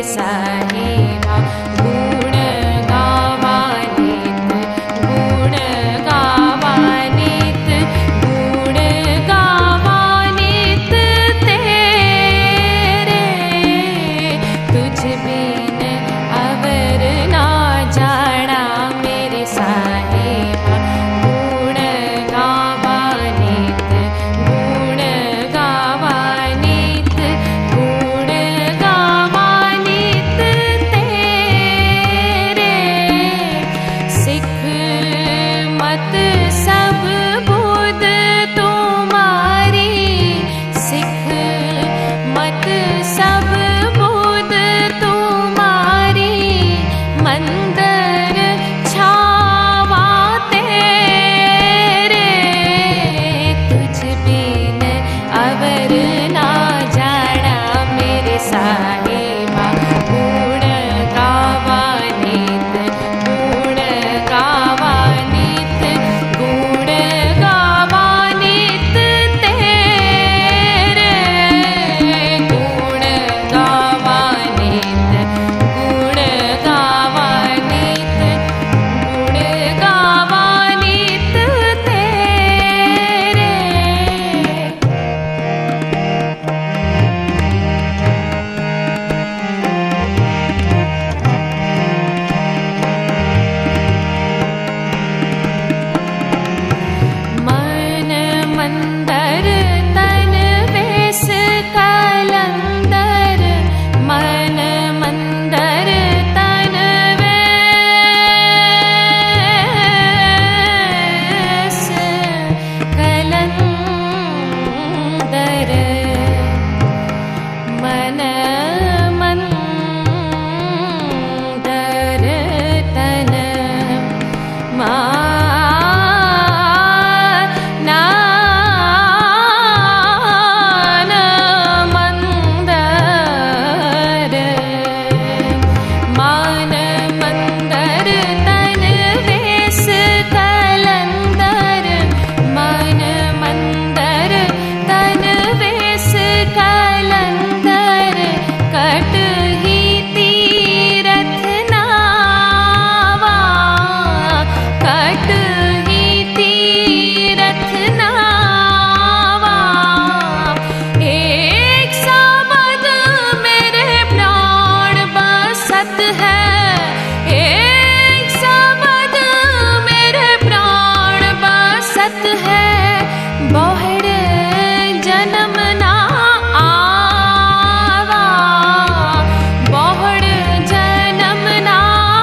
साहेबा गुण गावा नित, गुण गावा नित, गुण गावा नित तेरे। तुझ बिन अवर ना जाना मेरे साहेबा गुण गावा नित, गुण गावा नित, गुण गावा नित तेरे। सिख मत सब बुध तुम्हारी, सिख मत सब बुध तुम्हारी, मंदिर छावा तेरे। तुझ बिन अवर ना जाना मेरे साहेबा गुण गावा नित, गुण गावा नित, गुण गावा नित तेरे। गुण गावा नित, गुण गावा नित, गुण गावा नित तेरे। मन मंदर तन वेस कलंदर, मन मंदर तन वेस कलंदर, मन मंदर तन मान मंदर तन वेस कलंदर, मन मंदर तन वेस कलंदर। कट ही तीरथ नावा, कट ही तीरथ नावा। एक शब्द मेरे प्राण बसत है, एक शब्द मेरे प्राण बसत है। बहुड़ जन्म ना आवा, बहुड़ जन्म ना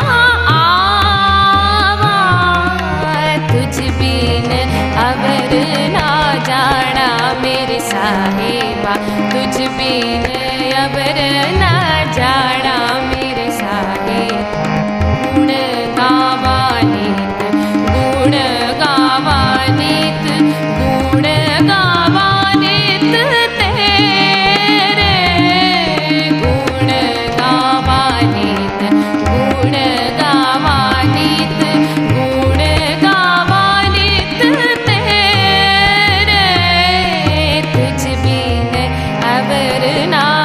आवा। तुझ बिन अवर ना जाना मेरे साहेबा, तुझ बिन अवर ना जाना मेरे साहेबा। गुण गावा नित, गुण गावा नित, गुण गावा नित तेरे। गुण गावा नित, गुण गावा नित, गुण गावा नित तेरे। तुझ बिन अवर ना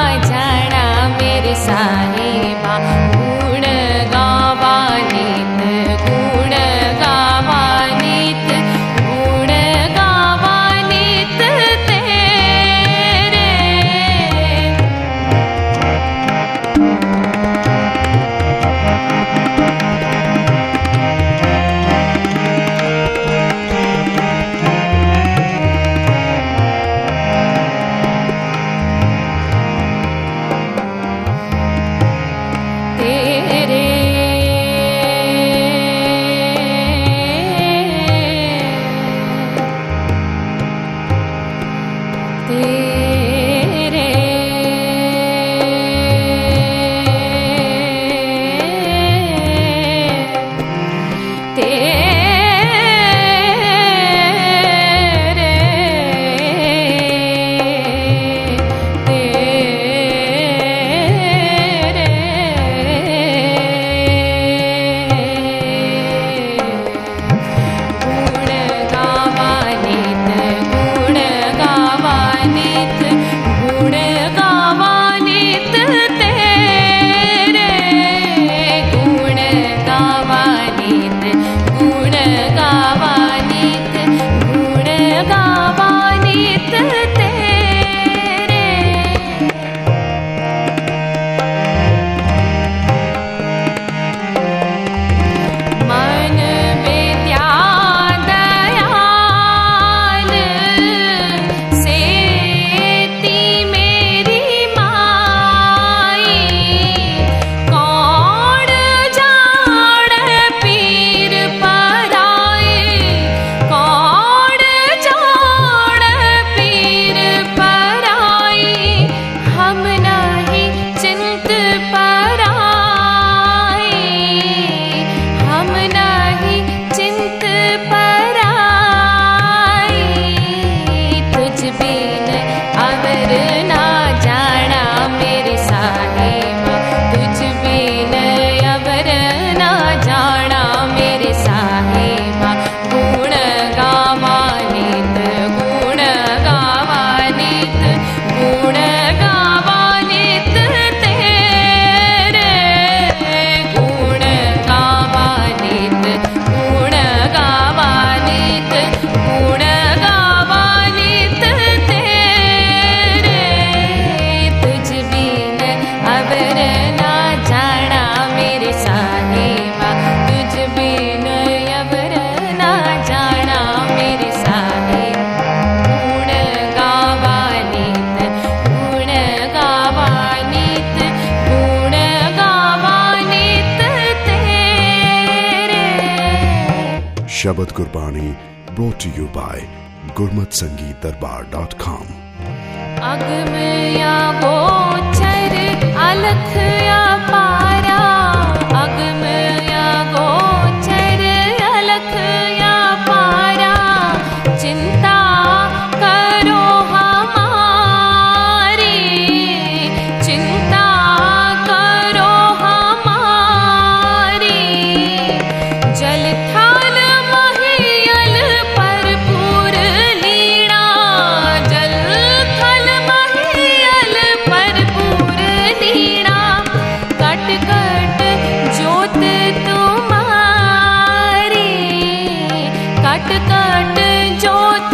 Shabad Gurbani brought to you by gurmatsangeetdarbar.com. अगम या गोचर अलख या पारा, अगम या गोचर अलख या पारा, चिंता करो हमारी, चिंता करो हमारी। जल थाल महियल भरपूर लीना, जल थल महियल भरपूर लीना, कट कट जोत तुम्हारी, कट कट जोत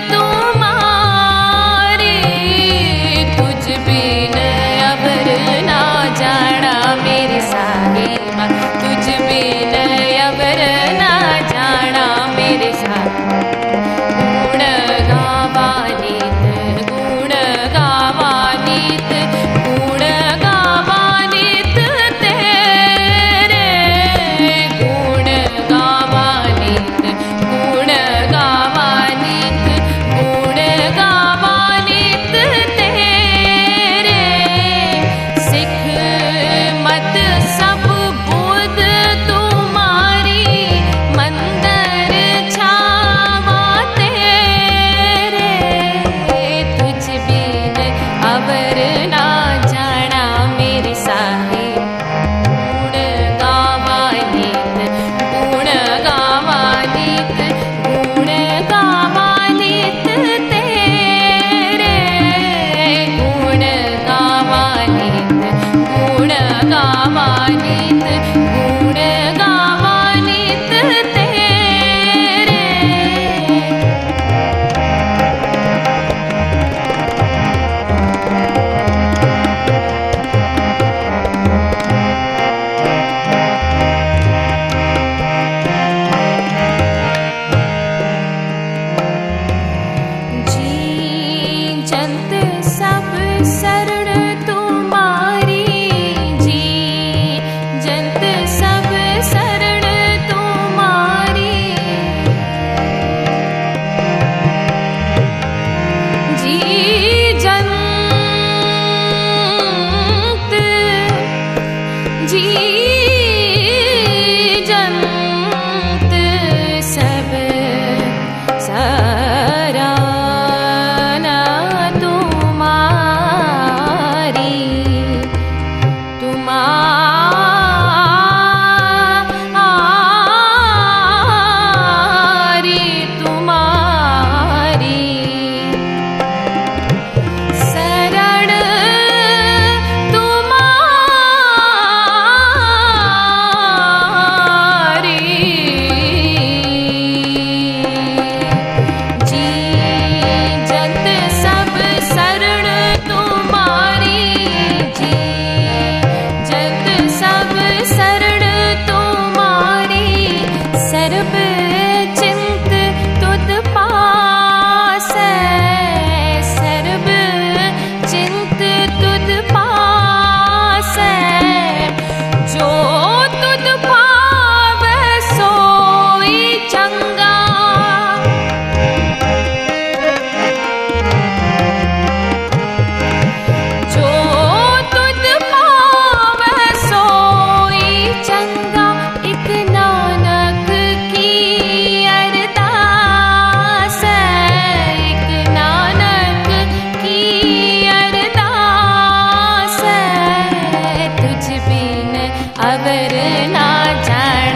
तुम्हारी। तुझ बिन अबर ना जाना मेरे साहिबा, तुझ बिन अबर ना जाना मेरे साहिबा। गुण गावा नीत, गुण गावा नीत, गुण गावा नीत तेरे, गुण गावा नीत, गुण गावा नीत, गुण गावा नीत तेरे। सिख मत सब बुध तुम्हारी, मंदिर छावा तेरे। तुझ बिन अवर ना जाना मेरे साहिब, गुण गावा नीत, गुण गावा नीत, गुण गावा नीत तेरे, गुण गावा नीत, गुण गावा नीत, गुण गावा नीत तेरे। जी जंत सब शरण तुम्हारी, जी जंत सब शरण तुम्हारी। जी जंत, जी जंत सब सराहना तुम्हारी, तुम्हारी, तुम्हारी। शरण तुम्हारी। जी जंत सब शरण तुम्हारी, जी जंत सब शरण तुम्हारी। सर्व चिंत तुध पासै, सर्व चिंत तुध पासै। जो तुध पावै सोई चंगा, जो तुध पावै सोई चंगा। एक नानक की अरदास है, एक नानक की अरदास है। तुझ बिन अबर ना जाना